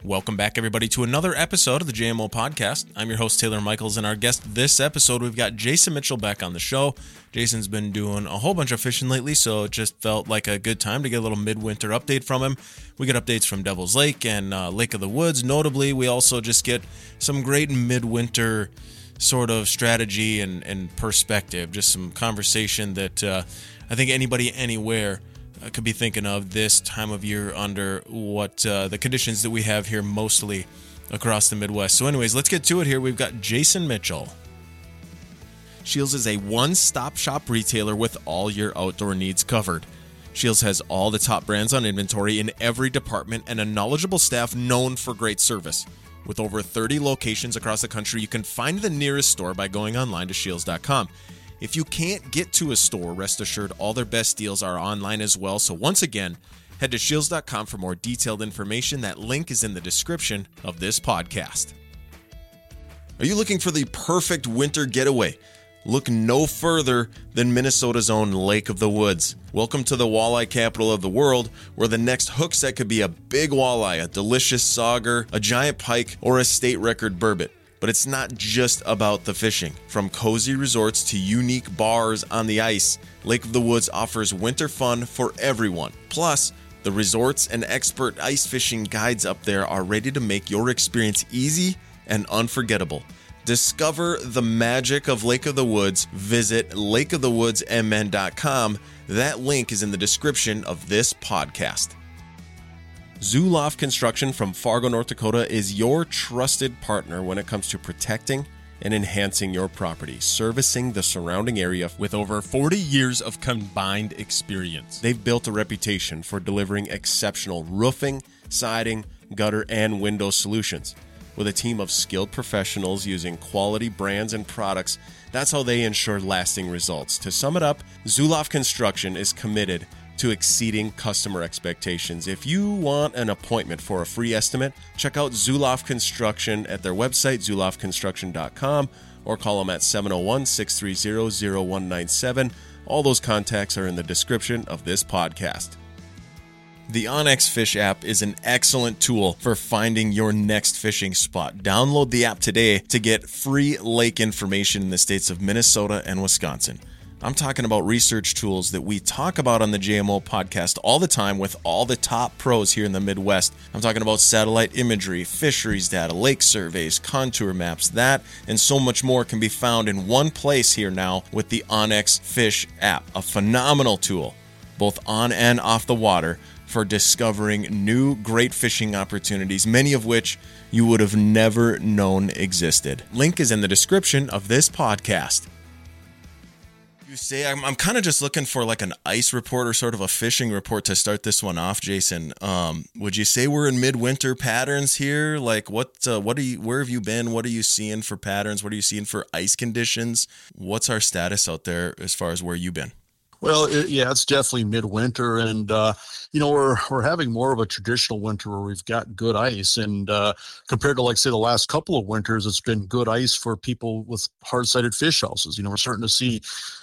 Welcome back, everybody, to another episode of the JMO Podcast. I'm your host, Taylor Michaels, and our guest this episode, we've got Jason Mitchell back on the show. Jason's been doing a whole bunch of fishing lately, so it just felt like a good time to get a little midwinter update from him. We get updates from Devil's Lake and Lake of the Woods. Notably, we also just get some great midwinter sort of strategy and perspective, just some conversation that I think anybody anywhere could be thinking of this time of year under what the conditions that we have here mostly across the Midwest. So anyways, let's get to it here. We've got Jason Mitchell. Scheels is a one-stop shop retailer with all your outdoor needs covered. Scheels has all the top brands on inventory in every department and a knowledgeable staff known for great service. With over 30 locations across the country, you can find the nearest store by going online to scheels.com. If you can't get to a store, rest assured all their best deals are online as well. So once again, head to scheels.com for more detailed information. That link is in the description of this podcast. Are you looking for the perfect winter getaway? Look no further than Minnesota's own Lake of the Woods. Welcome to the walleye capital of the world, where the next hook set could be a big walleye, a delicious sauger, a giant pike, or a state record burbot. But it's not just about the fishing. From cozy resorts to unique bars on the ice, Lake of the Woods offers winter fun for everyone. Plus, the resorts and expert ice fishing guides up there are ready to make your experience easy and unforgettable. Discover the magic of Lake of the Woods. Visit lakeofthewoodsmn.com. That link is in the description of this podcast. Zoloft Construction from Fargo, North Dakota is your trusted partner when it comes to protecting and enhancing your property, servicing the surrounding area with over 40 years of combined experience. They've built a reputation for delivering exceptional roofing, siding, gutter, and window solutions. With a team of skilled professionals using quality brands and products, that's how they ensure lasting results. To sum it up, Zoloft Construction is committed to exceeding customer expectations. If you want an appointment for a free estimate, check out Zoloft Construction at their website, zoloftconstruction.com, or call them at 701-630-0197. All those contacts are in the description of this podcast. The onX Fish app is an excellent tool for finding your next fishing spot. Download the app today to get free lake information in the states of Minnesota and Wisconsin. I'm talking about research tools that we talk about on the JMO podcast all the time with all the top pros here in the Midwest. I'm talking about satellite imagery, fisheries data, lake surveys, contour maps. That and so much more can be found in one place here now with the onX Fish app, a phenomenal tool, both on and off the water, for discovering new great fishing opportunities, many of which you would have never known existed. Link is in the description of this podcast. You say I'm kind of just looking for like an ice report or sort of a fishing report to start this one off, Jason. Would you say we're in midwinter patterns here? Like where have you been? What are you seeing for patterns? What are you seeing for ice conditions? What's our status out there as far as where you've been? Well, it's definitely midwinter, and we're having more of a traditional winter where we've got good ice, and compared to, like, say, the last couple of winters, it's been good ice for people with hard-sided fish houses. We're starting to see,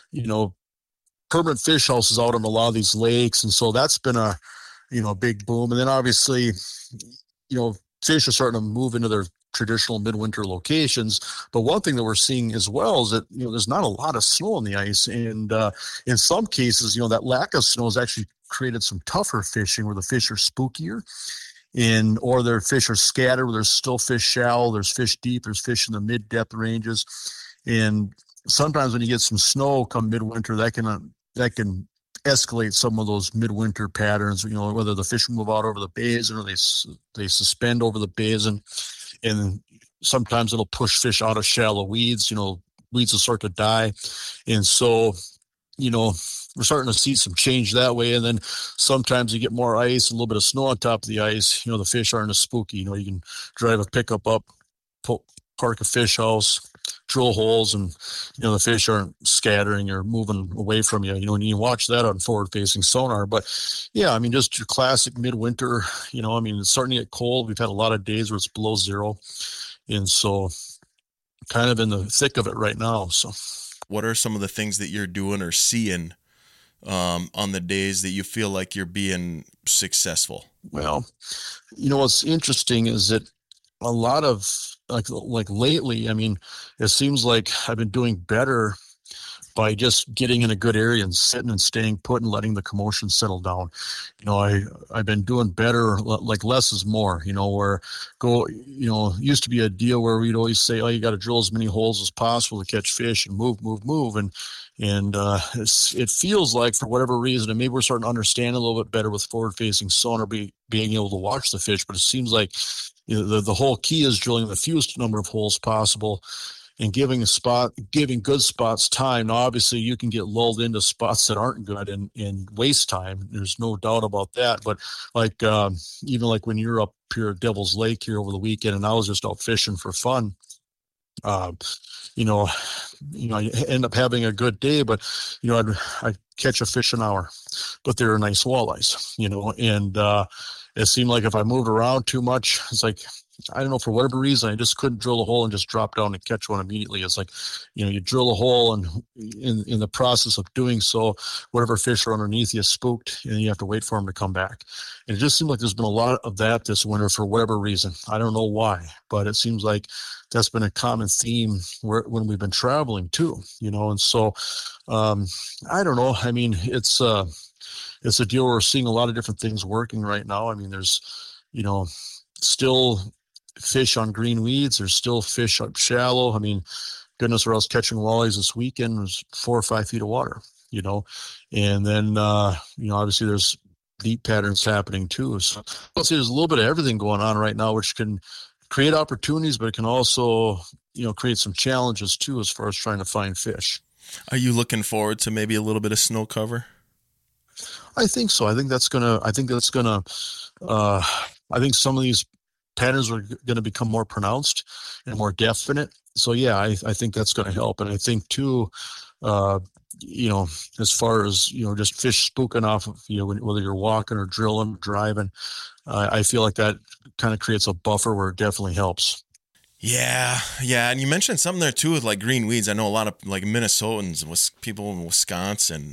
permanent fish houses out on a lot of these lakes, and so that's been a big boom. And then obviously, fish are starting to move into their traditional midwinter locations. But one thing that we're seeing as well is that, there's not a lot of snow on the ice. And in some cases, that lack of snow has actually created some tougher fishing where the fish are spookier or their fish are scattered, where there's still fish shallow, there's fish deep, there's fish in the mid-depth ranges. And sometimes when you get some snow come midwinter, that can escalate some of those midwinter patterns, whether the fish move out over the basin or they suspend over the basin. And sometimes it'll push fish out of shallow weeds, weeds will start to die. And so, we're starting to see some change that way. And then sometimes you get more ice, a little bit of snow on top of the ice, the fish aren't as spooky. You can drive a pickup up, park a fish house, drill holes, and, the fish aren't scattering or moving away from you, and you watch that on forward-facing sonar. But, just your classic midwinter, it's starting to get cold. We've had a lot of days where it's below zero, and so kind of in the thick of it right now. So what are some of the things that you're doing or seeing on the days that you feel like you're being successful? Well, what's interesting is that a lot of like lately, I mean, it seems like I've been doing better by just getting in a good area and sitting and staying put and letting the commotion settle down. I've been doing better, like less is more, where used to be a deal where we'd always say, oh, you got to drill as many holes as possible to catch fish and move. It feels like for whatever reason, and maybe we're starting to understand a little bit better with forward facing sonar being able to watch the fish, but it seems like the whole key is drilling the fewest number of holes possible and giving good spots time. Now, obviously, you can get lulled into spots that aren't good and waste time. There's no doubt about that. But even like when you're up here at Devil's Lake here over the weekend, and I was just out fishing for fun, I end up having a good day, but I'd catch a fish an hour, but they were nice walleyes, and it seemed like if I moved around too much, it's like, I don't know, for whatever reason, I just couldn't drill a hole and just drop down and catch one immediately. It's like, you drill a hole, and in the process of doing so, whatever fish are underneath you spooked, and you have to wait for them to come back. And it just seems like there's been a lot of that this winter for whatever reason. I don't know why, but it seems like that's been a common theme when we've been traveling too, and so I don't know. I mean, it's a deal where we're seeing a lot of different things working right now. I mean, there's, still fish on green weeds. There's still fish up shallow. I mean, goodness, where I was catching walleyes this weekend was 4 or 5 feet of water, and then, obviously there's deep patterns happening too. So I'll say there's a little bit of everything going on right now, which can create opportunities, but it can also, create some challenges too, as far as trying to find fish. Are you looking forward to maybe a little bit of snow cover? I think so. I think some of these patterns are going to become more pronounced and more definite. So yeah, I think that's going to help. And I think too, as far as, just fish spooking off of, whether you're walking or drilling, or driving, I feel like that kind of creates a buffer where it definitely helps. Yeah. And you mentioned something there too with like green weeds. I know a lot of like Minnesotans, people in Wisconsin,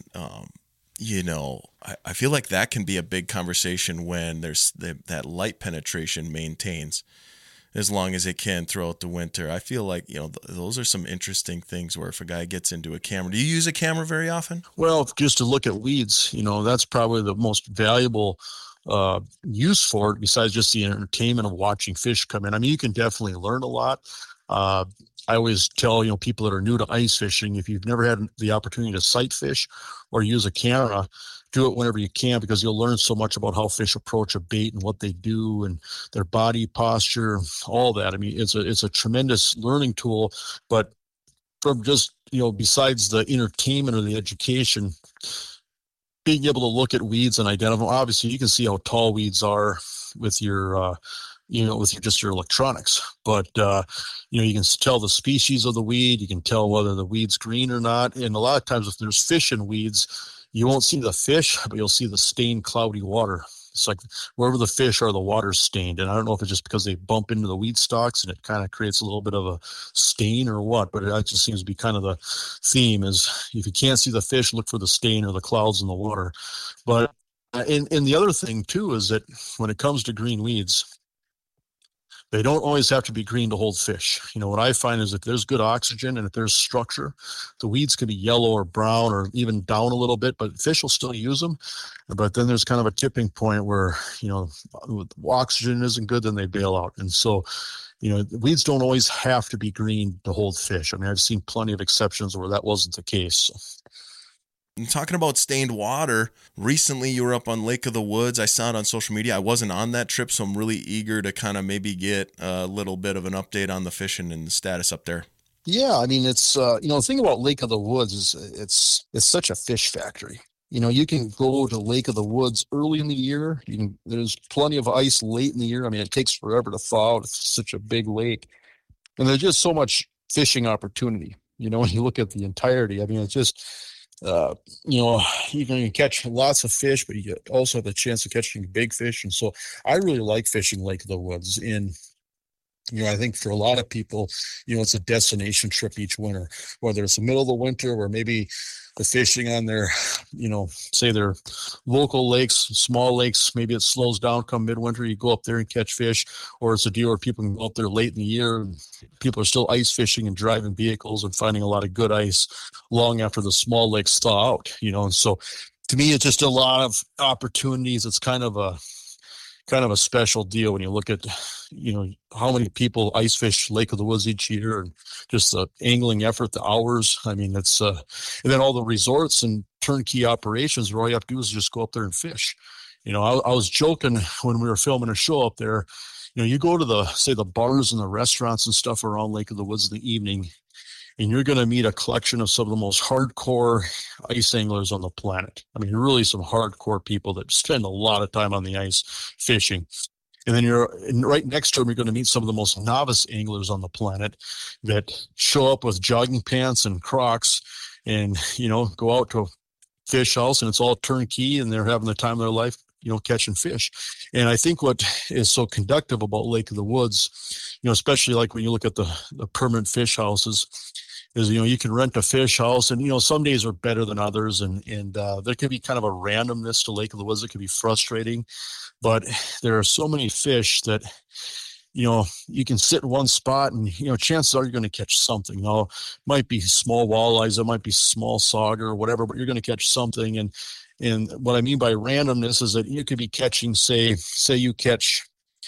I feel like that can be a big conversation when there's that light penetration maintains as long as it can throughout the winter. I feel like, those are some interesting things where if a guy gets into a camera, do you use a camera very often? Well, just to look at weeds, that's probably the most valuable use for it, besides just the entertainment of watching fish come in. I mean, you can definitely learn a lot. I always tell, people that are new to ice fishing, if you've never had the opportunity to sight fish or use a camera, do it whenever you can, because you'll learn so much about how fish approach a bait and what they do and their body posture, all that. I mean, it's a tremendous learning tool, but from just, besides the entertainment or the education, being able to look at weeds and identify them. Obviously, you can see how tall weeds are with your just your electronics, but you can tell the species of the weed. You can tell whether the weed's green or not. And a lot of times, if there's fish in weeds, you won't see the fish, but you'll see the stained, cloudy water. It's like wherever the fish are, the water's stained. And I don't know if it's just because they bump into the weed stalks and it kind of creates a little bit of a stain or what, but it just seems to be kind of the theme is if you can't see the fish, look for the stain or the clouds in the water. But and the other thing too is that when it comes to green weeds, they don't always have to be green to hold fish. What I find is if there's good oxygen and if there's structure, the weeds can be yellow or brown or even down a little bit, but fish will still use them. But then there's kind of a tipping point where, oxygen isn't good, then they bail out. And so, weeds don't always have to be green to hold fish. I mean, I've seen plenty of exceptions where that wasn't the case. And talking about stained water, recently you were up on Lake of the Woods. I saw it on social media. I wasn't on that trip, so I'm really eager to kind of maybe get a little bit of an update on the fishing and the status up there. Yeah, I mean, it's, the thing about Lake of the Woods is it's such a fish factory. You can go to Lake of the Woods early in the year. There's plenty of ice late in the year. I mean, it takes forever to thaw out. It's such a big lake. And there's just so much fishing opportunity, when you look at the entirety. I mean, it's just... you can catch lots of fish, but you also have the chance of catching big fish. And so I really like fishing Lake of the Woods. And I think for a lot of people, it's a destination trip each winter, whether it's the middle of the winter or maybe the fishing on their, say their local lakes, small lakes, maybe it slows down come midwinter, you go up there and catch fish, or it's a deal where people can go up there late in the year and people are still ice fishing and driving vehicles and finding a lot of good ice long after the small lakes thaw out, and so to me, it's just a lot of opportunities. It's kind of a special deal when you look at, how many people ice fish Lake of the Woods each year and just the angling effort, the hours. I mean, it's, and then all the resorts and turnkey operations where all you have to do is just go up there and fish. I was joking when we were filming a show up there, you go to the bars and the restaurants and stuff around Lake of the Woods in the evening, and you're going to meet a collection of some of the most hardcore ice anglers on the planet. I mean, really some hardcore people that spend a lot of time on the ice fishing. And then right next to them, you're going to meet some of the most novice anglers on the planet that show up with jogging pants and Crocs and, go out to a fish house and it's all turnkey and they're having the time of their life, catching fish. And I think what is so conductive about Lake of the Woods, especially like when you look at the permanent fish houses, is, you can rent a fish house and, some days are better than others. And there can be kind of a randomness to Lake of the Woods that can be frustrating, but there are so many fish that, you can sit in one spot and, chances are you're going to catch something. It might be small walleyes, it might be small sauger or whatever, but you're going to catch something. And what I mean by randomness is that you could be catching, say you catch,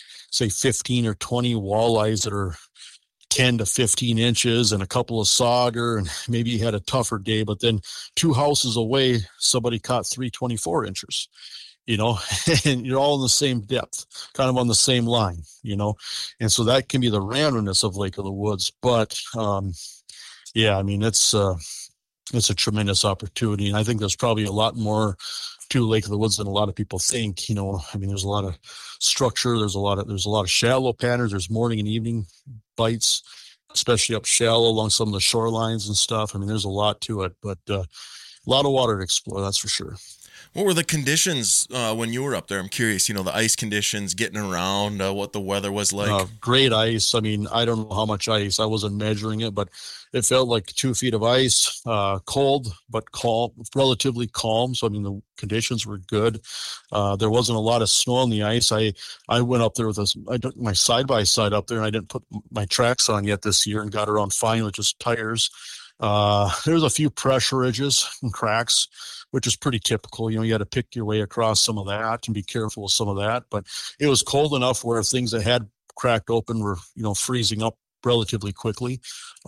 15 or 20 walleyes that are 10 to 15 inches and a couple of sauger, and maybe you had a tougher day, but then 2 houses away, somebody caught 3 24 inches, and you're all in the same depth, kind of on the same line, and so that can be the randomness of Lake of the Woods. But, I mean, it's a tremendous opportunity. And I think there's probably a lot more to Lake of the Woods than a lot of people think. I mean, there's a lot of structure. There's a lot of shallow patterns. There's morning and evening bites, especially up shallow along some of the shorelines and stuff. I mean, there's a lot to it, but a lot of water to explore. That's for sure. What were the conditions when you were up there? I'm curious, the ice conditions, getting around, what the weather was like. Great ice. I mean, I don't know how much ice. I wasn't measuring it, but it felt like 2 feet of ice, cold, but calm, relatively calm. So, I mean, the conditions were good. There wasn't a lot of snow on the ice. I went up there with I took my side-by-side up there, and I didn't put my tracks on yet this year and got around fine with just tires. There's a few pressure ridges and cracks, which is pretty typical. You had to pick your way across some of that and be careful with some of that. But it was cold enough where things that had cracked open were, freezing up relatively quickly.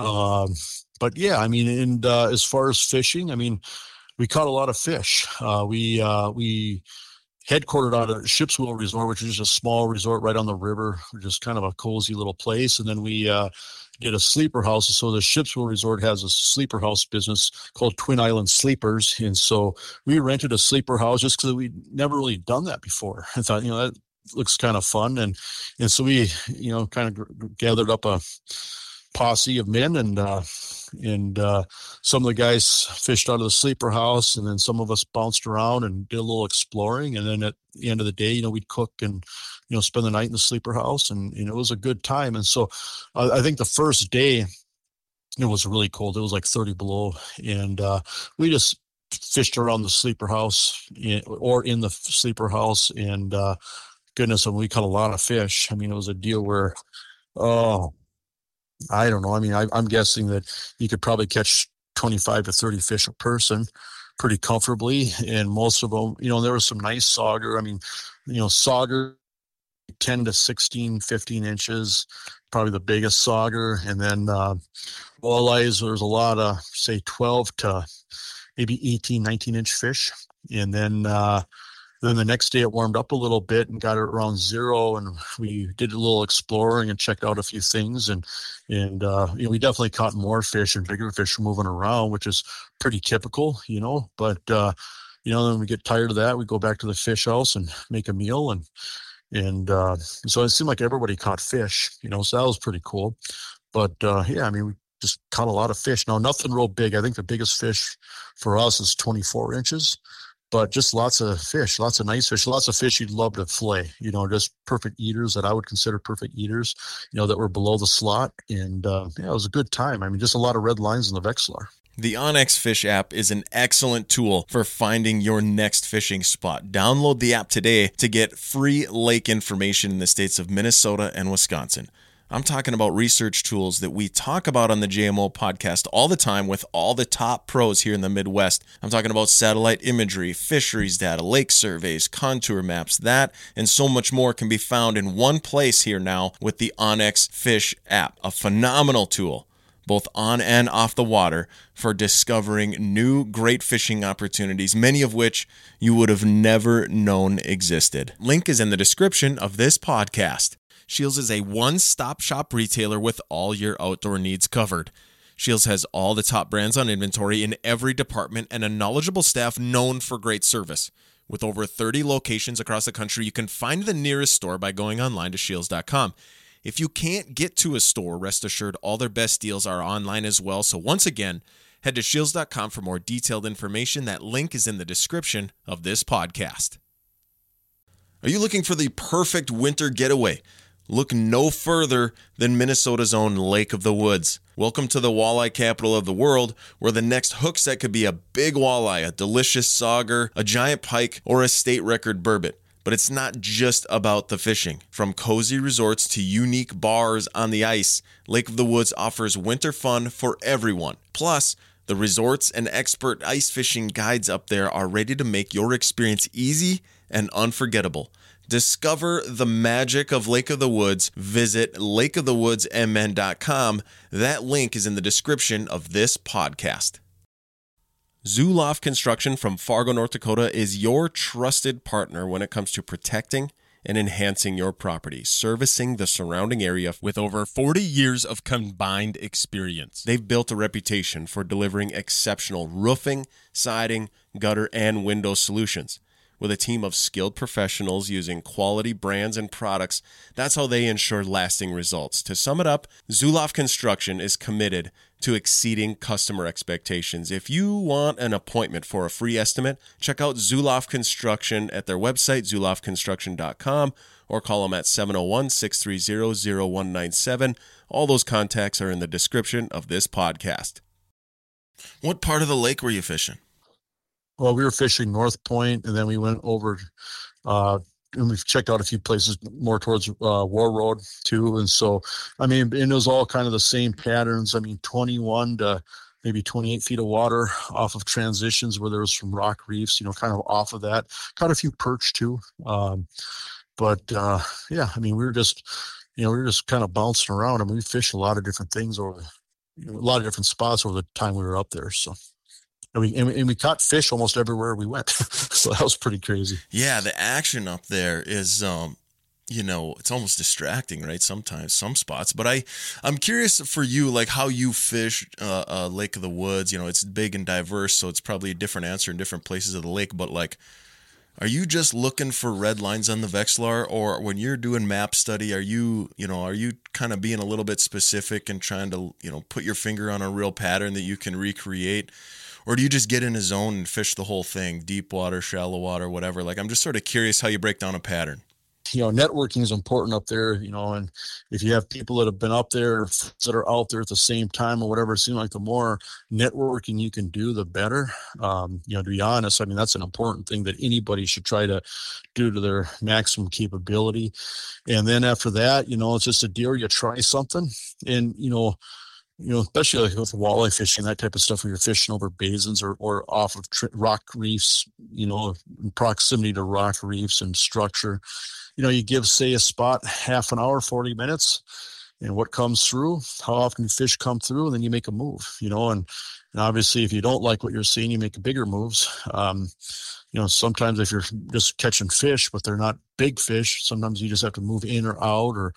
But yeah, I mean, and as far as fishing, I mean, we caught a lot of fish. We headquartered out of Ship's Wheel Resort, which is just a small resort right on the river, just kind of a cozy little place. And then we did a sleeper house. So the Ship's Wheel Resort has a sleeper house business called Twin Island Sleepers. And so we rented a sleeper house just because we'd never really done that before. I thought, that looks kind of fun. And so we, kind of gathered up a posse of men and some of the guys fished out of the sleeper house, and then some of us bounced around and did a little exploring. And then at the end of the day, we'd cook and, spend the night in the sleeper house, and it was a good time. And so I think the first day it was really cold. It was like 30 below. And we just fished around the sleeper house or in the sleeper house. And goodness, we caught a lot of fish. I mean, it was a deal where, I don't know. I mean, I'm guessing that you could probably catch 25 to 30 fish a person pretty comfortably. And most of them, there was some nice sauger. I mean, sauger 10 to 16, 15 inches, probably the biggest sauger. And then walleyes, there's a lot of, say, 12 to maybe 18, 19-inch fish. And then the next day it warmed up a little bit and got it around 0, and we did a little exploring and checked out a few things. And we definitely caught more fish and bigger fish moving around, which is pretty typical, But, then we get tired of that. We go back to the fish house and make a meal. And so it seemed like everybody caught fish, so that was pretty cool. But, I mean, we just caught a lot of fish. Now, nothing real big. I think the biggest fish for us is 24 inches. but just lots of fish, lots of nice fish, lots of fish you'd love to fillet, just perfect eaters that I would consider perfect eaters, that were below the slot. And it was a good time. I mean, just a lot of red lines in the Vexilar. The onX Fish app is an excellent tool for finding your next fishing spot. Download the app today to get free lake information in the states of Minnesota and Wisconsin. I'm talking about research tools that we talk about on the JMO podcast all the time with all the top pros here in the Midwest. I'm talking about satellite imagery, fisheries data, lake surveys, contour maps. That and so much more can be found in one place here now with the onX Fish app, a phenomenal tool, both on and off the water, for discovering new great fishing opportunities, many of which you would have never known existed. Link is in the description of this podcast. Scheels is a one-stop shop retailer with all your outdoor needs covered. Scheels has all the top brands on inventory in every department and a knowledgeable staff known for great service. With over 30 locations across the country, you can find the nearest store by going online to scheels.com. If you can't get to a store, rest assured all their best deals are online as well. So once again, head to scheels.com for more detailed information. That link is in the description of this podcast. Are you looking for the perfect winter getaway? Look no further than Minnesota's own Lake of the Woods. Welcome to the walleye capital of the world, where the next hook set could be a big walleye, a delicious sauger, a giant pike, or a state record burbot. But it's not just about the fishing. From cozy resorts to unique bars on the ice, Lake of the Woods offers winter fun for everyone. Plus, the resorts and expert ice fishing guides up there are ready to make your experience easy and unforgettable. Discover the magic of Lake of the Woods. Visit lakeofthewoodsmn.com. That link is in the description of this podcast. Zoloft Construction from Fargo, North Dakota is your trusted partner when it comes to protecting and enhancing your property, servicing the surrounding area with over 40 years of combined experience. They've built a reputation for delivering exceptional roofing, siding, gutter, and window solutions. With a team of skilled professionals using quality brands and products, that's how they ensure lasting results. To sum it up, Zoloft Construction is committed to exceeding customer expectations. If you want an appointment for a free estimate, check out Zoloft Construction at their website, zoloftconstruction.com, or call them at 701-630-0197. All those contacts are in the description of this podcast. What part of the lake were you fishing? Well, we were fishing North Point, and then we went over, and we've checked out a few places more towards War Road too. And so, I mean, and it was all kind of the same patterns. I mean, 21 to maybe 28 feet of water off of transitions where there was some rock reefs, kind of off of that. Caught a few perch too. Yeah, I mean, we were just kind of bouncing around. I mean, we fished a lot of different things a lot of different spots over the time we were up there. So. And we caught fish almost everywhere we went. So that was pretty crazy. Yeah, the action up there is, it's almost distracting, right? Sometimes, some spots. But I'm curious for you, like how you fish Lake of the Woods. It's big and diverse, so it's probably a different answer in different places of the lake. But like, are you just looking for red lines on the Vexilar, or when you're doing map study, are you kind of being a little bit specific and trying to, put your finger on a real pattern that you can recreate? Or do you just get in a zone and fish the whole thing, deep water, shallow water, whatever? Like, I'm just sort of curious how you break down a pattern. Networking is important up there, and if you have people that have been up there that are out there at the same time or whatever, it seems like the more networking you can do, the better. To be honest, I mean, that's an important thing that anybody should try to do to their maximum capability. And then after that, it's just a deal. You try something and, especially like with walleye fishing, that type of stuff, where you're fishing over basins or off of rock reefs, in proximity to rock reefs and structure. You give, say, a spot half an hour, 40 minutes, and what comes through, how often fish come through, and then you make a move, and obviously if you don't like what you're seeing, you make bigger moves. Sometimes if you're just catching fish, but they're not big fish, sometimes you just have to move in or out, or,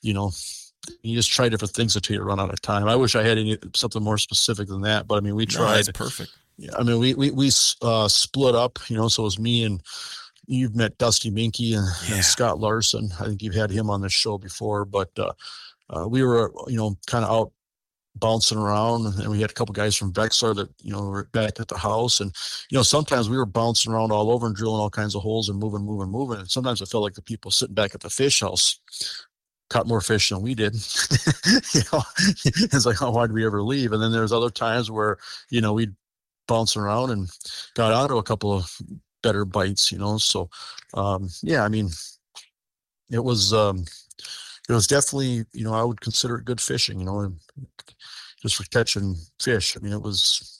you just try different things until you run out of time. I wish I had something more specific than that, but I mean, we tried. No, that's perfect. Yeah, I mean, we split up, so it was me and you've met Dusty Minky and Scott Larson. I think you've had him on the show before, but we were, kind of out bouncing around, and we had a couple guys from Vexar that, were back at the house. And, sometimes we were bouncing around all over and drilling all kinds of holes and moving. And sometimes it felt like the people sitting back at the fish house caught more fish than we did. It's like, oh, why did we ever leave? And then there's other times where, we'd bounce around and got onto a couple of better bites, So, yeah, I mean, it was definitely, I would consider it good fishing, just for catching fish. I mean, it was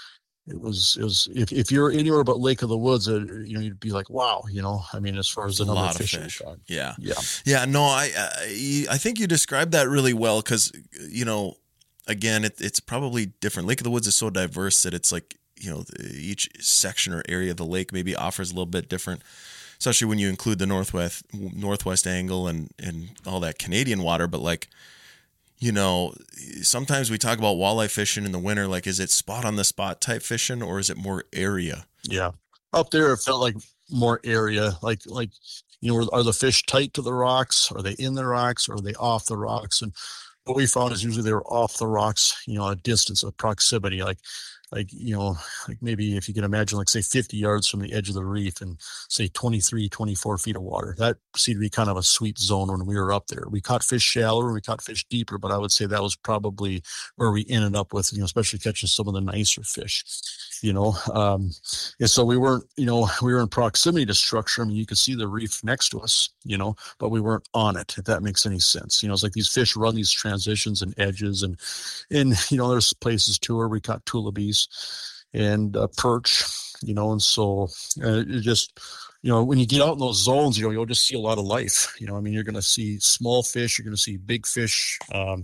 if you're anywhere but Lake of the Woods, you'd be like, wow, I mean, as far as the number of fish. Yeah. No, I think you described that really well. 'Cause again, it's probably different. Lake of the Woods is so diverse that it's like, each section or area of the lake maybe offers a little bit different, especially when you include the northwest angle and all that Canadian water. But like, sometimes we talk about walleye fishing in the winter. Like, is it spot on the spot type fishing, or is it more area? Yeah. Up there, it felt like more area. Like, are the fish tight to the rocks? Are they in the rocks? Or are they off the rocks? And what we found is usually they were off the rocks, a distance of proximity, like maybe if you can imagine, like say 50 yards from the edge of the reef and say 23, 24 feet of water. That seemed to be kind of a sweet zone when we were up there. We caught fish shallower, we caught fish deeper, but I would say that was probably where we ended up with, especially catching some of the nicer fish, and so we weren't, we were in proximity to structure. I mean, you could see the reef next to us, but we weren't on it, if that makes any sense. It's like these fish run these transitions and edges, and there's places too where we caught tullibees and perch, and so it just, when you get out in those zones, you'll just see a lot of life. I mean, you're going to see small fish, you're going to see big fish,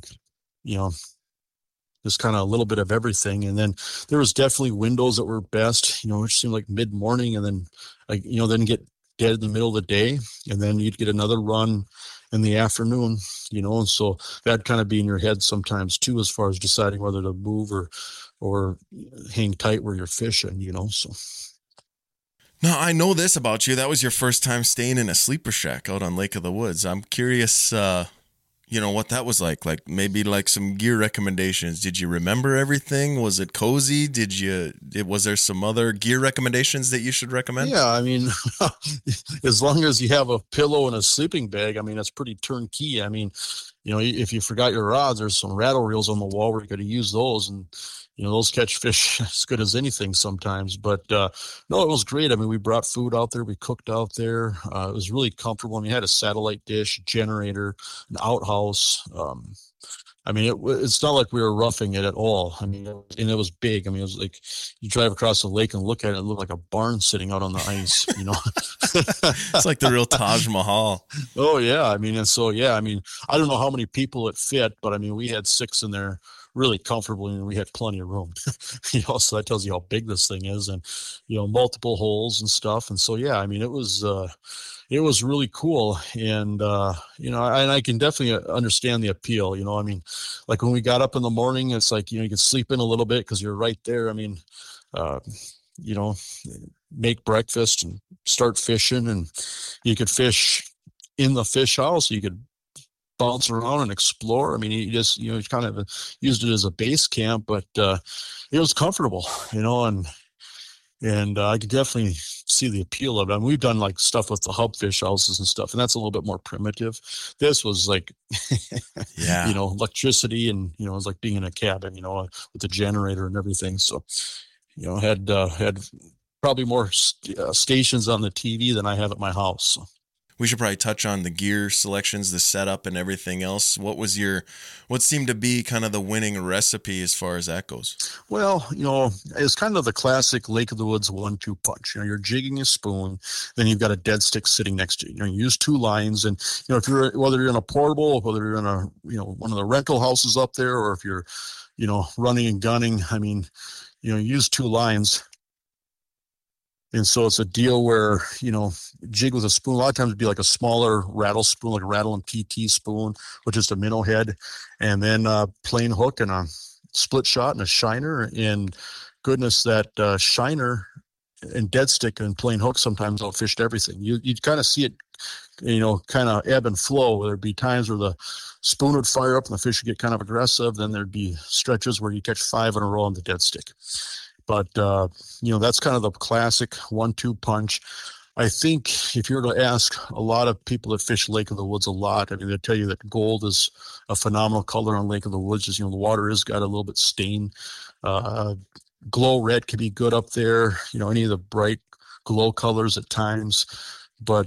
just kind of a little bit of everything. And then there was definitely windows that were best, which seemed like mid-morning, and then then get dead in the middle of the day, and then you'd get another run in the afternoon, and so that'd kind of be in your head sometimes too, as far as deciding whether to move or hang tight where you're fishing, so. Now, I know this about you. That was your first time staying in a sleeper shack out on Lake of the Woods. I'm curious, what that was like maybe like some gear recommendations. Did you remember everything? Was it cozy? Was there some other gear recommendations that you should recommend? Yeah. I mean, as long as you have a pillow and a sleeping bag, I mean, that's pretty turnkey. I mean, if you forgot your rods, there's some rattle reels on the wall where you got to use those, and those catch fish as good as anything sometimes. But no, it was great. I mean, we brought food out there, we cooked out there. It was really comfortable. I mean, we had a satellite dish, generator, an outhouse. I mean, it's not like we were roughing it at all. I mean, and it was big. I mean, it was like you drive across the lake and look at it, it looked like a barn sitting out on the ice, It's like the real Taj Mahal. Oh, yeah. I mean, and so, yeah, I mean, I don't know how many people it fit, but I mean, we had 6 in there really comfortably, and we had plenty of room, so that tells you how big this thing is, and, multiple holes and stuff. And so, yeah, I mean, it was really cool. And, and I can definitely understand the appeal, I mean, like when we got up in the morning, it's like, you can sleep in a little bit because you're right there. I mean, make breakfast and start fishing, and you could fish in the fish house. You could bounce around and explore. I mean, you just, kind of used it as a base camp, but it was comfortable, and I could definitely see the appeal of it. I mean, we've done like stuff with the hub fish houses and stuff, and that's a little bit more primitive. This was like, yeah, electricity, and, it was like being in a cabin, with the generator and everything. So, had probably more stations on the TV than I have at my house. So. We should probably touch on the gear selections, the setup, and everything else. What seemed to be kind of the winning recipe as far as that goes? Well, it's kind of the classic Lake of the Woods 1-2 punch. You're jigging a spoon, then you've got a dead stick sitting next to you. You use 2 lines, and if whether you're in a portable, whether you're in a one of the rental houses up there, or if you're running and gunning, I mean, use 2 lines. And so it's a deal where, jig with a spoon. A lot of times it'd be like a smaller rattle spoon, like a rattle and PT spoon with just a minnow head, and then a plain hook and a split shot and a shiner. And goodness, that shiner and dead stick and plain hook sometimes outfished everything. You'd kind of see it kind of ebb and flow. There'd be times where the spoon would fire up and the fish would get kind of aggressive. Then there'd be stretches where you catch 5 in a row on the dead stick. But, that's kind of the classic 1-2 punch. I think if you were to ask a lot of people that fish Lake of the Woods a lot, I mean, they'll tell you that gold is a phenomenal color on Lake of the Woods. Just, the water has got a little bit stain. Glow red can be good up there, any of the bright glow colors at times. But,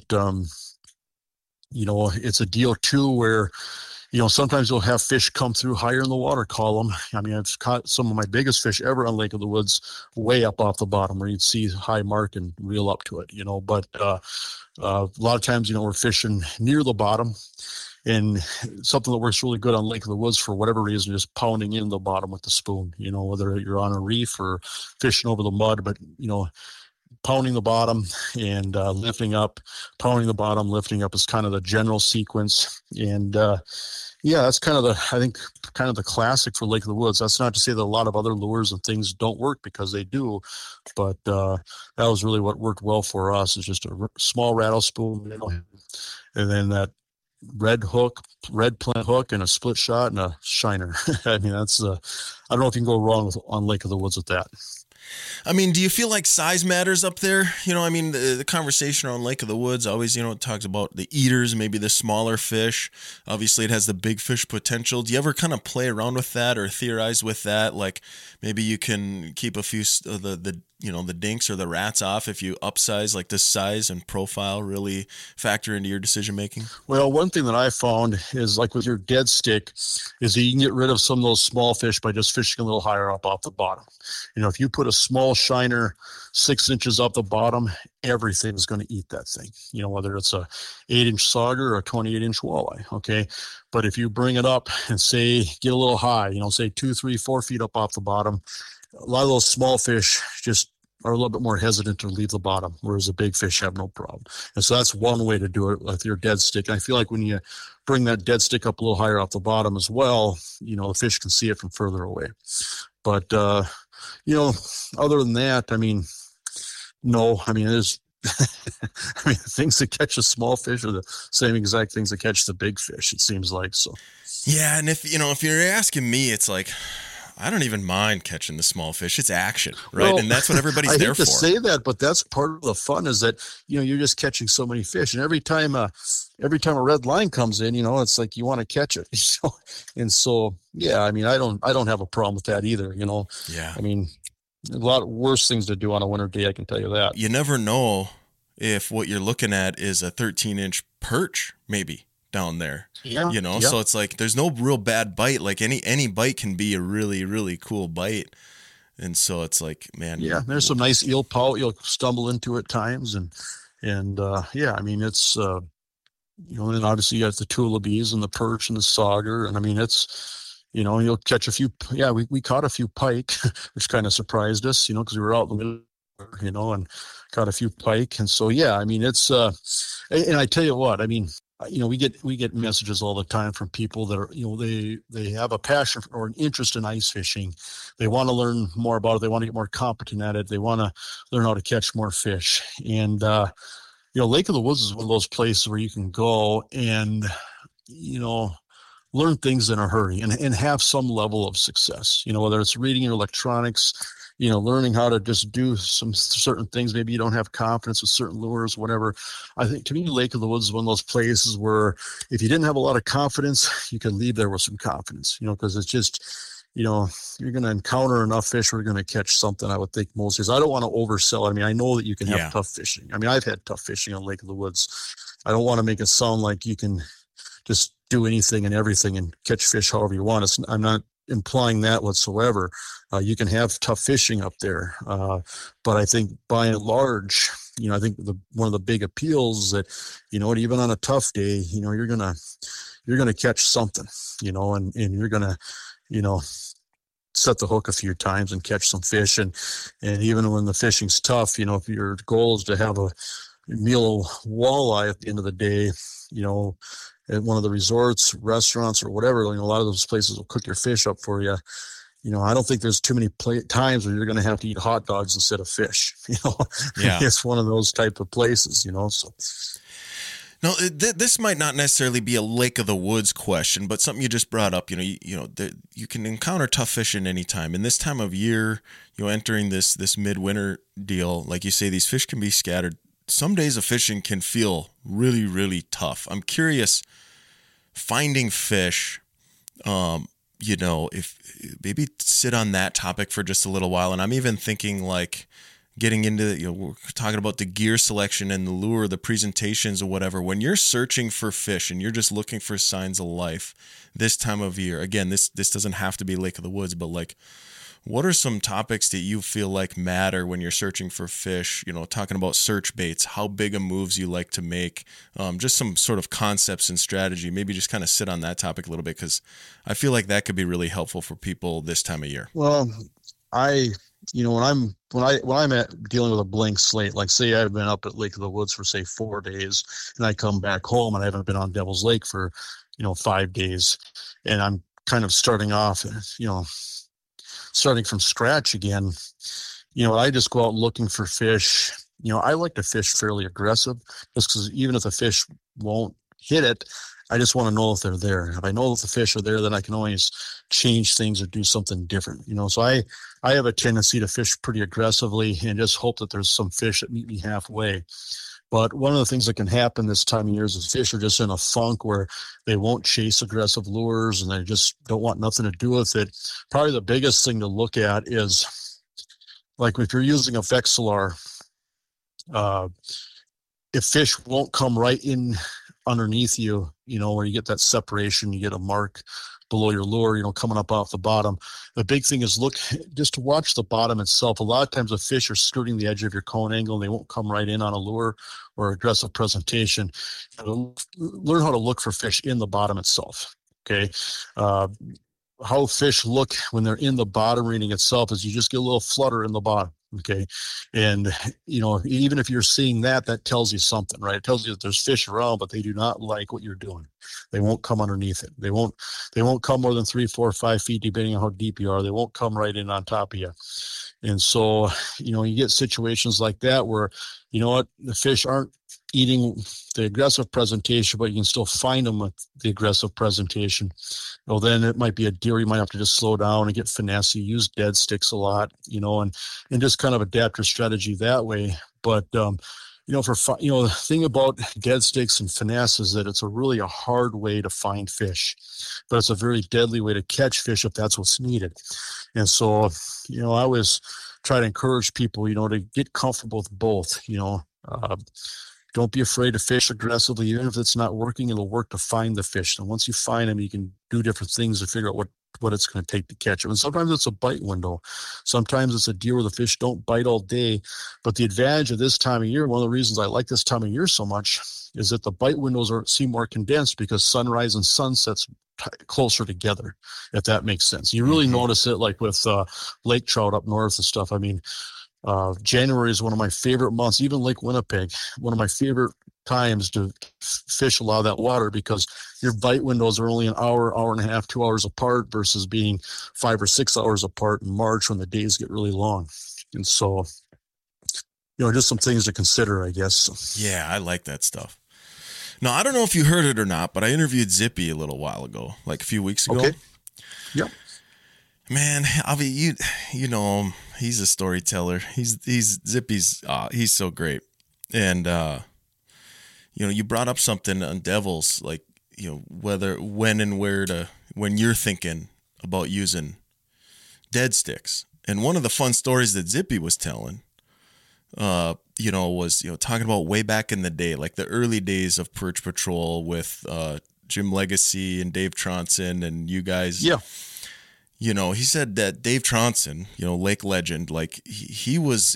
it's a deal too where, sometimes you'll have fish come through higher in the water column. I mean, I've caught some of my biggest fish ever on Lake of the Woods way up off the bottom where you'd see high mark and reel up to it, but a lot of times, we're fishing near the bottom, and something that works really good on Lake of the Woods for whatever reason, just pounding in the bottom with the spoon, whether you're on a reef or fishing over the mud, but, pounding the bottom and lifting up, pounding the bottom, lifting up is kind of the general sequence. And that's kind of the classic for Lake of the Woods. That's not to say that a lot of other lures and things don't work, because they do, but that was really what worked well for us, is just a small rattle spoon, and then that red plant hook and a split shot and a shiner. I mean, that's I don't know if you can go wrong on Lake of the Woods with that. I mean, do you feel like size matters up there? The conversation around Lake of the Woods always, it talks about the eaters, maybe the smaller fish. Obviously, it has the big fish potential. Do you ever kind of play around with that or theorize with that? Like maybe you can keep a few of the dinks or the rats off if you upsize, like the size and profile really factor into your decision making? Well, one thing that I found is, like with your dead stick, is that you can get rid of some of those small fish by just fishing a little higher up off the bottom. If you put a small shiner 6 inches up the bottom, everything's going to eat that thing, whether it's a 8-inch sauger or a 28-inch walleye. Okay. But if you bring it up and get a little high, say 2, 3, 4 feet up off the bottom, a lot of those small fish just are a little bit more hesitant to leave the bottom, whereas the big fish have no problem. And so that's one way to do it with your dead stick. And I feel like when you bring that dead stick up a little higher off the bottom as well, the fish can see it from further away. But, other than that, I mean, no, I mean, there's, the things that catch a small fish are the same exact things that catch the big fish, it seems like. So, yeah. And if you're asking me, it's like, I don't even mind catching the small fish. It's action, right? Well, and that's what everybody's there for. I hate to say that, but that's part of the fun, is that, you're just catching so many fish. And every time a red line comes in, it's like you want to catch it. And so, yeah, I mean, I don't have a problem with that either, Yeah. I mean, a lot worse things to do on a winter day, I can tell you that. You never know if what you're looking at is a 13-inch perch, maybe, down there. Yeah. So it's like there's no real bad bite. Like any bite can be a really, really cool bite. And so it's like, man. Yeah, there's some nice eel pout you'll stumble into at times. And I mean, it's, and obviously you got the tullibes and the perch and the sauger. And I mean, it's, you'll catch a few. Yeah, we caught a few pike, which kind of surprised us, because we were out in the middle, and caught a few pike. And so, yeah, I mean, it's, and I tell you what, I mean, we get messages all the time from people that are, they have a passion or an interest in ice fishing. They want to learn more about it. They want to get more competent at it. They want to learn how to catch more fish. And, Lake of the Woods is one of those places where you can go and, learn things in a hurry and have some level of success, whether it's reading your electronics, learning how to just do some certain things. Maybe you don't have confidence with certain lures, whatever. I think, to me, Lake of the Woods is one of those places where if you didn't have a lot of confidence, you could leave there with some confidence, because it's just, you're going to encounter enough fish where you're going to catch something, I would think, most years. I don't want to oversell it. I mean, I know that you can have tough fishing. I mean, I've had tough fishing on Lake of the Woods. I don't want to make it sound like you can just do anything and everything and catch fish however you want. I'm not implying that whatsoever. You can have tough fishing up there. But I think by and large, I think one of the big appeals is that, even on a tough day, you're going to catch something, and you're going to, set the hook a few times and catch some fish. And even when the fishing's tough, if your goal is to have a meal of walleye at the end of the day, at one of the resorts, restaurants, or whatever, a lot of those places will cook your fish up for you. I don't think there's too many times where you're going to have to eat hot dogs instead of fish. Yeah. It's one of those type of places, so. No, this might not necessarily be a Lake of the Woods question, but something you just brought up. You can encounter tough fish in any time. In this time of year, entering this midwinter deal, like you say, these fish can be scattered. Some days of fishing can feel really, really tough. I'm curious, finding fish. If maybe sit on that topic for just a little while, and I'm even thinking like getting into, we're talking about the gear selection and the lure, the presentations or whatever. When you're searching for fish and you're just looking for signs of life this time of year, again, this doesn't have to be Lake of the Woods, but like, what are some topics that you feel like matter when you're searching for fish? Talking about search baits, how big of moves you like to make, just some sort of concepts and strategy. Maybe just kind of sit on that topic a little bit, because I feel like that could be really helpful for people this time of year. Well, when I'm at dealing with a blank slate, like say I've been up at Lake of the Woods for say 4 days, and I come back home and I haven't been on Devil's Lake for 5 days, and I'm kind of starting from scratch again. I just go out looking for fish. I like to fish fairly aggressive, just because even if the fish won't hit it, I just want to know if they're there. If I know that the fish are there, then I can always change things or do something different. So I have a tendency to fish pretty aggressively and just hope that there's some fish that meet me halfway. But one of the things that can happen this time of year is fish are just in a funk where they won't chase aggressive lures and they just don't want nothing to do with it. Probably the biggest thing to look at is, like, if you're using a Vexilar, if fish won't come right in underneath you, where you get that separation, you get a mark below your lure, coming up off the bottom. The big thing is look just to watch the bottom itself. A lot of times the fish are skirting the edge of your cone angle and they won't come right in on a lure or aggressive presentation. Learn how to look for fish in the bottom itself. Okay. How fish look when they're in the bottom reading itself is you just get a little flutter in the bottom. Okay. And, even if you're seeing that tells you something, right? It tells you that there's fish around, but they do not like what you're doing. They won't come underneath it. They won't come more than 3, 4, 5 feet, depending on how deep you are. They won't come right in on top of you. And so, you get situations like that where, the fish aren't eating the aggressive presentation, but you can still find them with the aggressive presentation. Well, then it might be a deer. You might have to just slow down and get finessey, use dead sticks a lot, and just kind of adapt your strategy that way. But, the thing about dead sticks and finesse is that it's really a hard way to find fish, but it's a very deadly way to catch fish if that's what's needed. And so, I always try to encourage people, to get comfortable with both. Don't be afraid to fish aggressively. Even if it's not working, it'll work to find the fish. And once you find them, you can do different things to figure out what it's going to take to catch them. And sometimes it's a bite window. Sometimes it's a deer where the fish don't bite all day. But the advantage of this time of year, one of the reasons I like this time of year so much, is that the bite windows seem more condensed because sunrise and sunset's closer together, if that makes sense. You really notice it like with lake trout up north and stuff. I mean, January is one of my favorite months, even Lake Winnipeg, one of my favorite times to fish a lot of that water, because your bite windows are only an hour, hour and a half, 2 hours apart versus being 5 or 6 hours apart in March when the days get really long. And so, just some things to consider, I guess. Yeah, I like that stuff. Now, I don't know if you heard it or not, but I interviewed Zippy a little while ago, like a few weeks ago. Okay. Yep. Man, Avi, you know him. He's a storyteller. He's Zippy's. He's so great. And you brought up something on Devils, like when and where when you're thinking about using dead sticks. And one of the fun stories that Zippy was telling, was talking about way back in the day, like the early days of Perch Patrol with Jim Legacy and Dave Tronson and you guys. Yeah. He said that Dave Tronson, Lake legend, like he was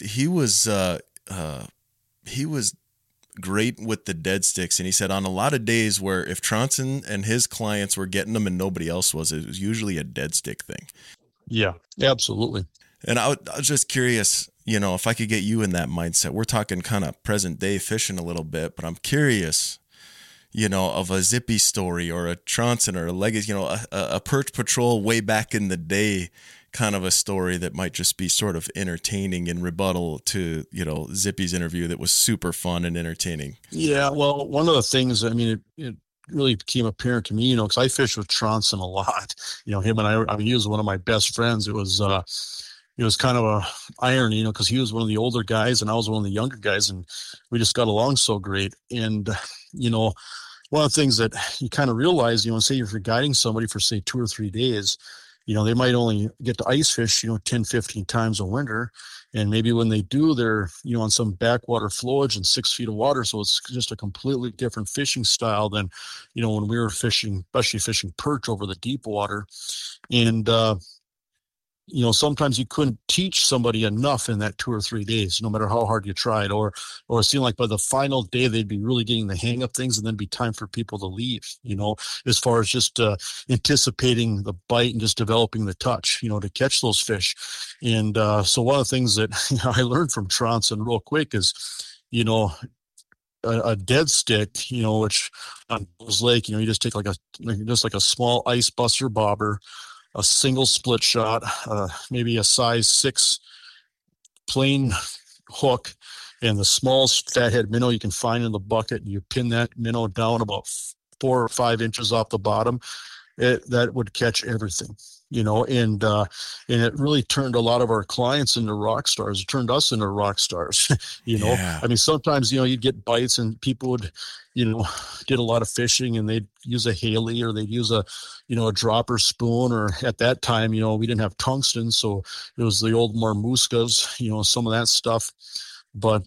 great with the dead sticks. And he said on a lot of days where if Tronson and his clients were getting them and nobody else was, it was usually a dead stick thing. Yeah, absolutely. And I was just curious, if I could get you in that mindset. We're talking kind of present day fishing a little bit, but I'm curious, of a Zippy story or a Tronson or a Legacy, a Perch Patrol way back in the day kind of a story that might just be sort of entertaining in rebuttal to, Zippy's interview that was super fun and entertaining. Yeah, well, one of the things, I mean, it really became apparent to me, because I fished with Tronson a lot. Him and I mean, he was one of my best friends. It was kind of a irony, because he was one of the older guys and I was one of the younger guys, and we just got along so great. And, one of the things that you kind of realize, say if you're guiding somebody for, say, 2 or 3 days, they might only get to ice fish, 10, 15 times a winter. And maybe when they do, they're, on some backwater flowage and 6 feet of water. So it's just a completely different fishing style than, when we were fishing, especially fishing perch over the deep water. And, sometimes you couldn't teach somebody enough in that 2 or 3 days, no matter how hard you tried, or it seemed like by the final day, they'd be really getting the hang of things and then be time for people to leave, as far as just anticipating the bite and just developing the touch, to catch those fish. And so one of the things that I learned from Tronson real quick is, a dead stick, which on Bulls Lake, you just take like a small ice buster bobber, a single split shot, maybe a size 6 plain hook, and the smallest fathead minnow you can find in the bucket. You pin that minnow down about 4 or 5 inches off the bottom. That would catch everything, and it really turned a lot of our clients into rock stars. It turned us into rock stars, Yeah. I mean, sometimes, you'd get bites and people would, did a lot of fishing and they'd use a Haley or they'd use a dropper spoon, or at that time, we didn't have tungsten. So it was the old Marmuscas, some of that stuff. But,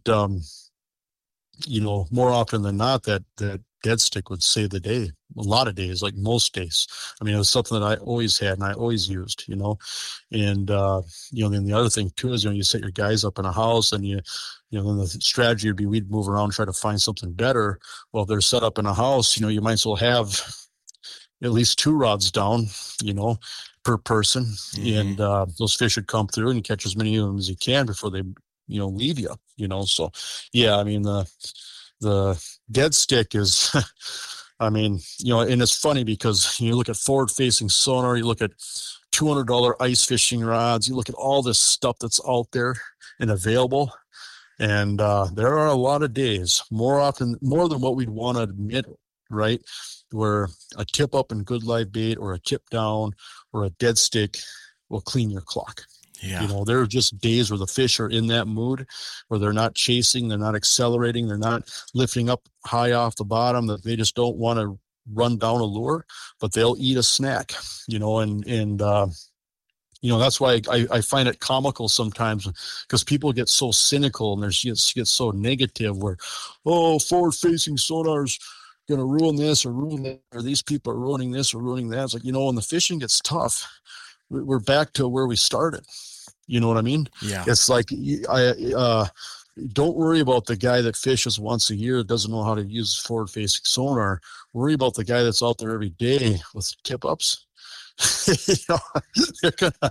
more often than not, that dead stick would save the day. A lot of days, like most days. I mean, it was something that I always had and I always used, and, then the other thing too is, you set your guys up in a house and then the strategy would be we'd move around and try to find something better. Well, if they're set up in a house, you might as well have at least 2 rods down, per person. Mm-hmm. And those fish would come through and catch as many of them as you can before they, leave you, So, yeah, I mean, the dead stick is, I mean, and it's funny because you look at forward-facing sonar, you look at $200 ice fishing rods, you look at all this stuff that's out there and available, and there are a lot of days, more than what we'd want to admit, right, where a tip up and good live bait or a tip down or a dead stick will clean your clock. Yeah. There are just days where the fish are in that mood where they're not chasing, they're not accelerating, they're not lifting up high off the bottom, that they just don't want to run down a lure, but they'll eat a snack, and that's why I find it comical sometimes, because people get so cynical and get so negative where, forward-facing sonar's going to ruin this or ruin that, or these people are ruining this or ruining that. It's like, when the fishing gets tough, we're back to where we started. You know what I mean? Yeah. It's like, don't worry about the guy that fishes once a year that doesn't know how to use forward-facing sonar. Worry about the guy that's out there every day with tip-ups. They're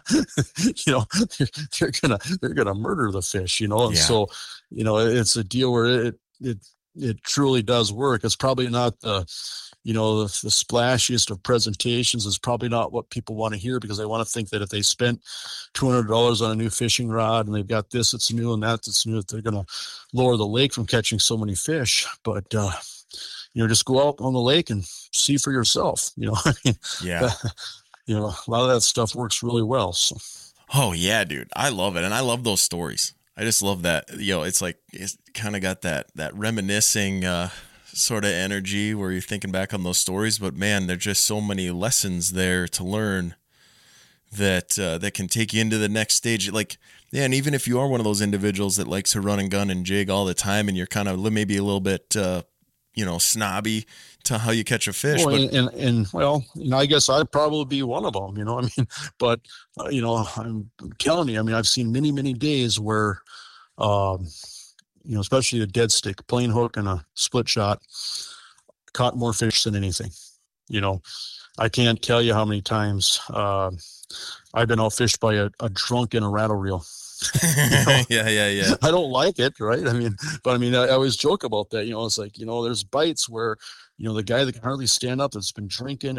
gonna murder the fish. And so, it's a deal where it truly does work. It's probably not the splashiest of presentations. Is probably not what people want to hear, because they want to think that if they spent $200 on a new fishing rod and they've got this that's new and that's new, that they're going to lower the lake from catching so many fish. But just go out on the lake and see for yourself. I mean, yeah, a lot of that stuff works really well. So. Oh yeah, dude, I love it, and I love those stories. I just love that. It's like it's kind of got that reminiscing sort of energy where you're thinking back on those stories, but man, there's just so many lessons there to learn that can take you into the next stage. Like, yeah, and even if you are one of those individuals that likes to run and gun and jig all the time, and you're kind of maybe a little bit snobby to how you catch a fish. Well, I guess I'd probably be one of them, but I'm telling you, I've seen many, many days where, especially a dead stick, plain hook and a split shot, caught more fish than anything. I can't tell you how many times I've been outfished by a drunk in a rattle reel. Yeah. I don't like it, right? I always joke about that. It's like, there's bites where, the guy that can hardly stand up, that's been drinking and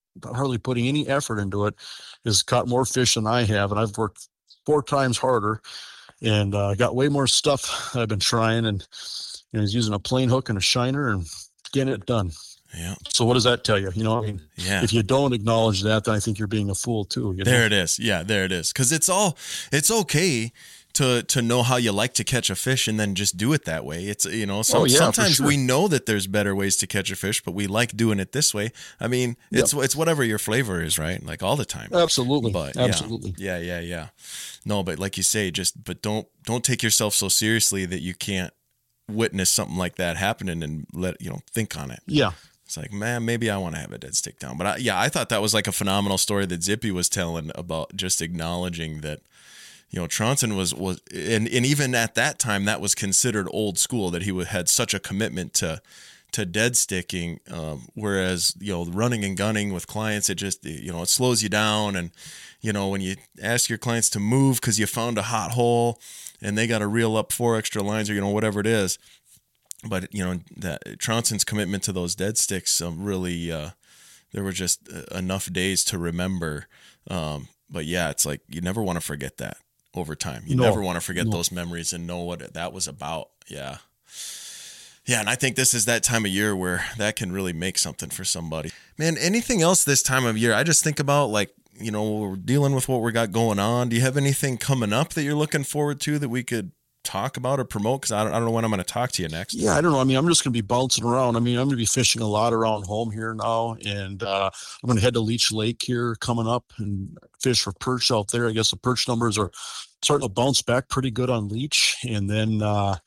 hardly putting any effort into it, has caught more fish than I have, and I've worked 4 times harder and got way more stuff I've been trying, and he's using a plain hook and a shiner and getting it done. Yeah. So what does that tell you? I mean, yeah. If you don't acknowledge that, then I think you're being a fool too. There it is. Yeah, there it is. Because it's okay to know how you like to catch a fish and then just do it that way. It's, sometimes sure. we know that there's better ways to catch a fish, but we like doing it this way. I mean, it's whatever your flavor is, right? Like all the time. Absolutely. But absolutely. Yeah. No, but like you say, but don't take yourself so seriously that you can't witness something like that happening and think on it. Yeah. It's like, man, maybe I want to have a dead stick down. But I thought that was like a phenomenal story that Zippy was telling about just acknowledging that, Tronson was, and even at that time, that was considered old school, that he had such a commitment to dead sticking. Whereas, running and gunning with clients, it just, it slows you down. And, when you ask your clients to move because you found a hot hole and they got to reel up 4 extra lines or, whatever it is. But, that Tronson's commitment to those dead sticks really, there were just enough days to remember. But yeah, it's like you never want to forget that over time. You never want to forget those memories and know what that was about. Yeah. Yeah, and I think this is that time of year where that can really make something for somebody. Man, anything else this time of year? I just think about we're dealing with what we got going on. Do you have anything coming up that you're looking forward to that we could talk about or promote? Because I don't know when I'm going to talk to you next. Yeah, I don't know. I mean, I'm just going to be bouncing around. I mean, I'm going to be fishing a lot around home here now, and I'm going to head to Leech Lake here coming up and fish for perch out there. I guess the perch numbers are starting to bounce back pretty good on Leech, and then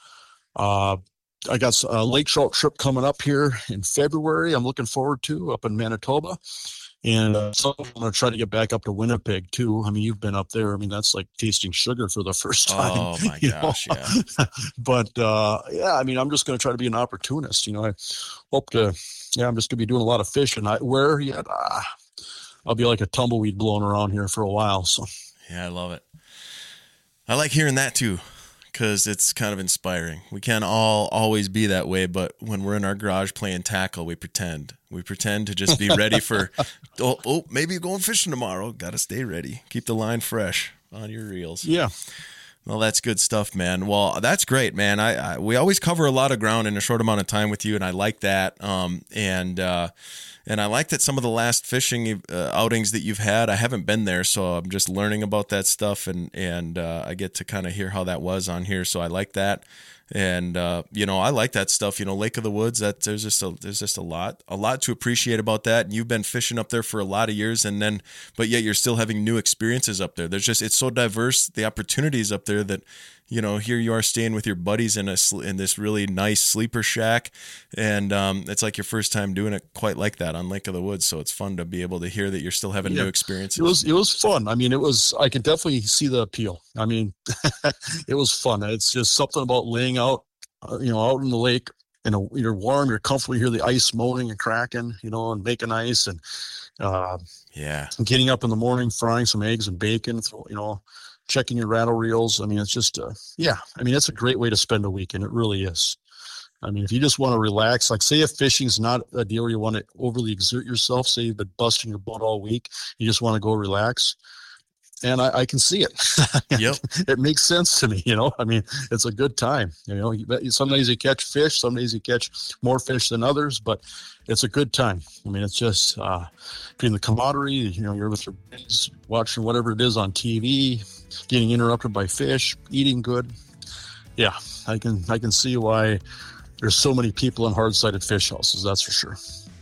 I got a lake trout trip coming up here in February. I'm looking forward to up in Manitoba. And so I'm going to try to get back up to Winnipeg too. I mean, you've been up there. I mean, that's like tasting sugar for the first time. Oh my gosh, yeah. But yeah, I mean, I'm just going to try to be an opportunist. I hope to. Yeah, I'm just going to be doing a lot of fishing. I'll be like a tumbleweed blowing around here for a while. So yeah, I love it. I like hearing that too, because it's kind of inspiring. We can't all always be that way, but when we're in our garage playing tackle, we pretend to just be ready for, maybe you're going fishing tomorrow. Got to stay ready. Keep the line fresh on your reels. Yeah. Well, that's good stuff, man. Well, that's great, man. We always cover a lot of ground in a short amount of time with you, and I like that. And I like that some of the last fishing outings that you've had, I haven't been there, so I'm just learning about that stuff, and I get to kind of hear how that was on here. So I like that, and I like that stuff. Lake of the Woods. There's just a lot to appreciate about that. And you've been fishing up there for a lot of years, but yet you're still having new experiences up there. It's so diverse, the opportunities up there, that here you are staying with your buddies in this really nice sleeper shack, and it's like your first time doing it quite like that on Lake of the Woods. So it's fun to be able to hear that you're still having new experiences. It was fun. I mean, I can definitely see the appeal. I mean, it was fun. It's just something about laying out, out in the lake, you're warm, you're comfortable, you hear the ice moaning and cracking, and making ice, and getting up in the morning, frying some eggs and bacon, checking your rattle reels. I mean, it's just, it's a great way to spend a weekend. It really is. I mean, if you just want to relax, like say if fishing's not a deal where you want to overly exert yourself, say you've been busting your butt all week, you just want to go relax. And I can see it. Yep. It makes sense to me, I mean, it's a good time. Some days you catch fish, some days you catch more fish than others, but it's a good time. I mean, it's just between the camaraderie, you're with your buddies, watching whatever it is on TV, getting interrupted by fish, eating good. Yeah, I can see why there's so many people in hard-sided fish houses, that's for sure.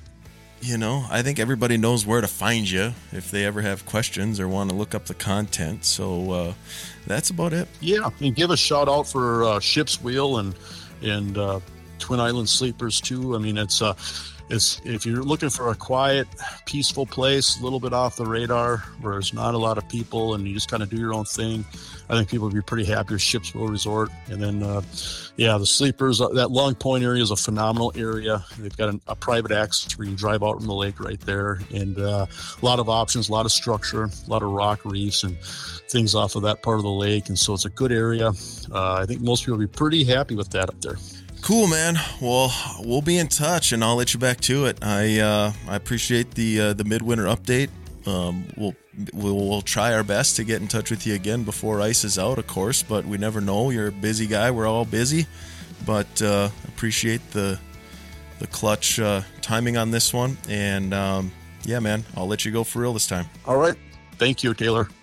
I think everybody knows where to find you if they ever have questions or want to look up the content. So that's about it. Yeah, and give a shout out for Ship's Wheel and Twin Island Sleepers too. I mean, it's if you're looking for a quiet, peaceful place, a little bit off the radar, where there's not a lot of people and you just kind of do your own thing, I think people would be pretty happy with Ship's Wheel Resort. And then, the Sleepers, that Long Point area is a phenomenal area. They've got a private access where you can drive out from the lake right there. And a lot of options, a lot of structure, a lot of rock reefs and things off of that part of the lake. And so it's a good area. I think most people will be pretty happy with that up there. Cool, man. Well, we'll be in touch, and I'll let you back to it. I appreciate the midwinter update. We'll try our best to get in touch with you again before ice is out, of course, but we never know. You're a busy guy. We're all busy, but appreciate the clutch timing on this one. And yeah, man, I'll let you go for real this time. All right. Thank you, Taylor.